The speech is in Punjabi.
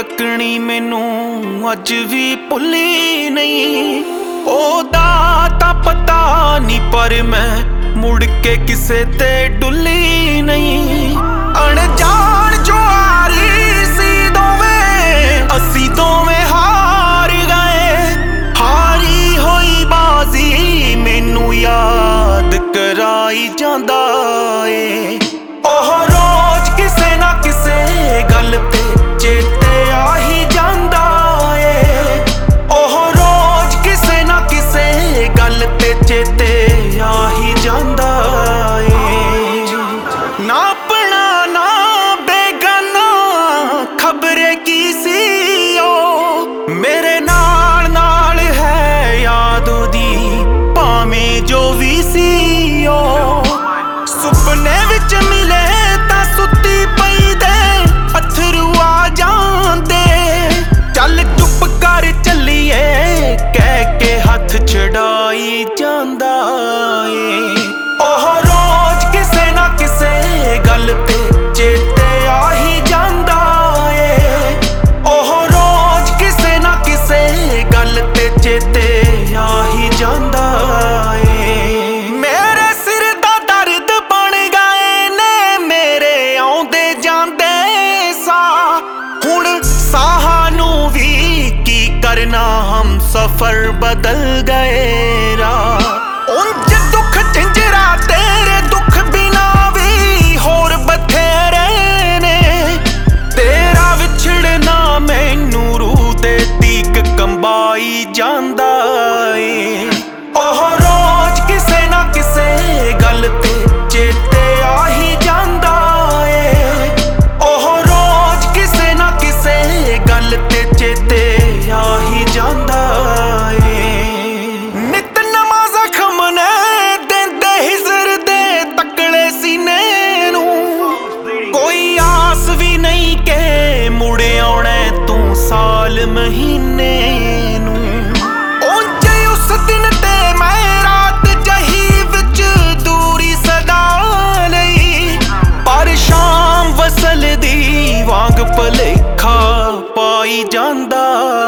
ਤੱਕਣੀ ਮੈਨੂੰ ਅੱਜ ਵੀ ਭੁੱਲੀ ਨਹੀਂ। ਉਹਦਾ ਤਾਂ ਪਤਾ ਨਹੀਂ ਪਰ ਮੈਂ ਮੁੜ ਕੇ ਕਿਸੇ ਤੇ ਡੁੱਲੀ ਨਹੀਂ। ਅਣਜਾਣ ਜੋ ਆਰੀ ਸੀ ਦੋਵੇਂ, ਅਸੀਂ ਦੋਵੇਂ ਹਾਰ ਗਏ। ਹਾਰੀ ਹੋਈ ਬਾਜ਼ੀ ਮੈਨੂੰ ਯਾਦ ਕਰਾਈ ਜਾਂਦਾ ਏ। ਉਹ ਰੋਜ਼ ਕਿਸੇ ਨਾ ਕਿਸੇ ਗੱਲ ਤੇ ਚੇਤੇ ਆ ਹੀ ਜਾਂਦਾ ਏ। ਉਹ ਰੋਜ਼ ਕਿਸੇ ਨਾ ਕਿਸੇ ਗੱਲ ਤੇ ਚੇਤੇ ਆ ਹੀ ਜਾਂਦਾ ਏ। ਨਾ ਆਪਣਾ ਨਾ ਬੇਗਾਨਾ ਖਬਰੇ ਕੀ ਸੀ ਉਹ, ਮੇਰੇ ਨਾਲ ਨਾਲ ਹੈ ਯਾਦ ਉਹਦੀ ਭਾਵੇਂ ਜੋ ਵੀ ਸੀ ਉਹ। ਸੁਪਨੇ ਵਿੱਚ ਮਿਲੇ ਤਾਂ ਸੁੱਤੀ ਪਈ ਦੇ ਅਥਰੂ ਆ ਜਾਂਦੇ। ਚੱਲ ਚੁੱਪ ਕਰ ਚੱਲੀਏ ਕਹਿ ਕੇ ਹੱਥ ਛਡਾਈ ਜਾਂਦਾ ਏ। ਉਹ ਰੋਜ਼ ਕਿਸੇ ਨਾ ਕਿਸੇ ਗੱਲ ਤੇ ਚੇਤੇ ਆ ਹੀ ਜਾਂਦਾ ਏ। ਉਹ ਰੋਜ਼ ਕਿਸੇ ਨਾ ਕਿਸੇ ਗੱਲ ਤੇ ਚੇਤੇ ਆ ਹੀ ਜਾਂਦਾ ਏ। ਮੇਰੇ ਸਿਰ ਦਾ ਦਰਦ ਬਣ ਗਏ ਨੇ ਮੇਰੇ ਆਉਂਦੇ ਜਾਂਦੇ ਸਾਹ। ਹੁਣ ਸਾਹਾਂ ਨੂੰ ਵੀ ਕੀ ਕਰਨਾ ਹਮ ਸਫਰ ਬਦਲ ਗਏ ਰਾਹ। ਉਂਝ ਦੁੱਖ ਝੰਜਰਾ ਤੇਰੇ ਦੁੱਖ ਬਿਨਾ ਵੀ ਹੋਰ ਬਥੇਰੇ ਨੇ। ਤੇਰਾ ਵਿਛੜਨਾ ਮੈਨੂੰ ਰੂਹ ਦੇ ਤੀਕ ਕੰਬਾਈ ਜਾਂਦਾ ਏ। ਉਹ ਰੋਜ਼ ਕਿਸੇ ਨਾ ਕਿਸੇ ਗੱਲ ਤੇ ਚੇਤੇ ਆ ਹੀ ਜਾਂਦਾ ਏ। ਉਹ ਰੋਜ਼ ਕਿਸੇ ਨਾ ਕਿਸੇ ਗੱਲ ਤੇ ਚੇਤੇ ਆ ਹੀ ਜਾਂਦਾ ਏ। ਨਿਤ ਨਵਾਂ ਜ਼ਖਮ ਨੇ ਦਿੰਦੇ ਹਿਜ਼ਰ ਦੇ ਤਕੜੇ ਸੀਨੇ ਨੂੰ। ਕੋਈ ਆਸ ਵੀ ਨਹੀਂ ਕਿ ਮੁੜ ਆਉਣਾ ਤੂੰ ਸਾਲ ਮਹੀਨੇ ਨੂੰ। ਉਂਝ ਉਸ ਦਿਨ ਤੇ ਮੈਂ ਰਾਤ ਜਹੀ ਵਿੱਚ ਦੂਰੀ ਸਦਾ ਲਈ, ਪਰ ਸ਼ਾਮ ਵਸਲ ਦੀ ਵਾਂਗ ਭਲੇਖਾ ਪਾਈ ਜਾਂਦਾ